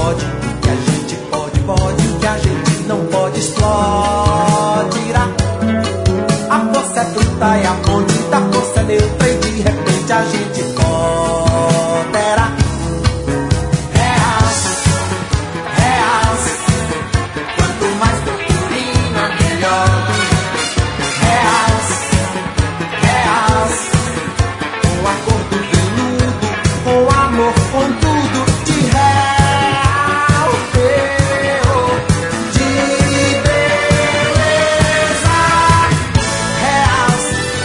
pode, o que a gente pode, pode, o que a gente não pode, explodirá. A força é bruta e a ponte da força é neutra e de repente a gente poderá. Real, quanto mais purpurina, melhor. Real, com acordo veludo, com amor, com tudo de real, de beleza. Real,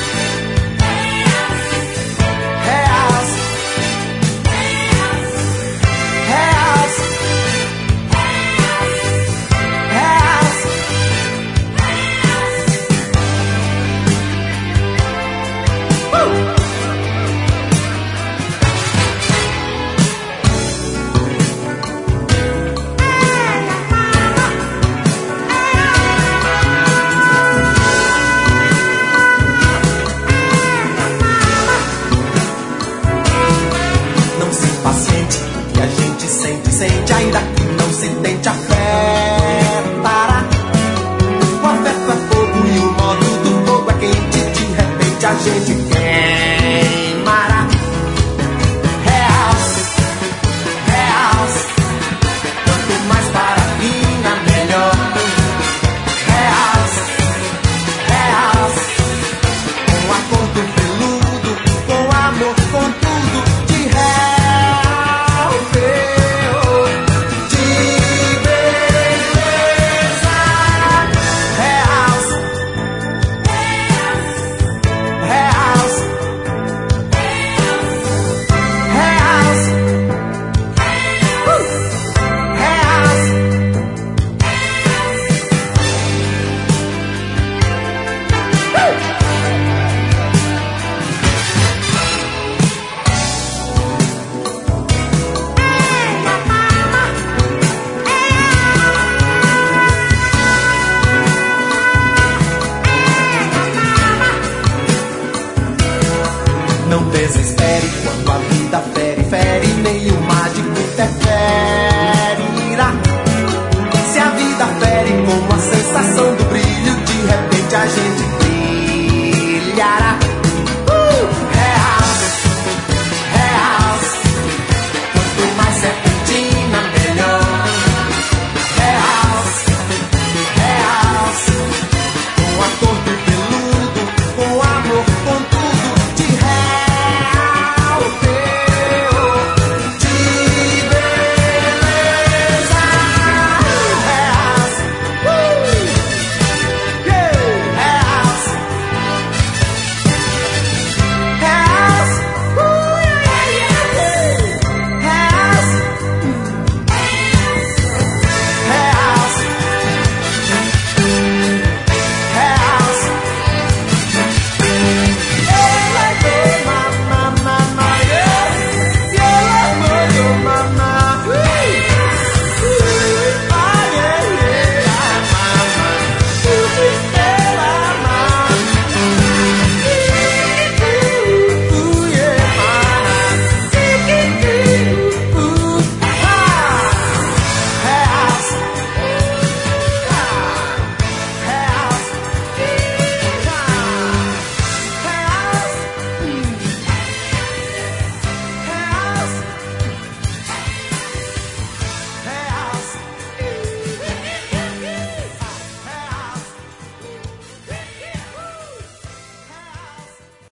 real, real, não se impaciente, o que a gente sente, sente, ainda que não se tente, afetará. O afeto é fogo e o modo do fogo é quente, de repente a gente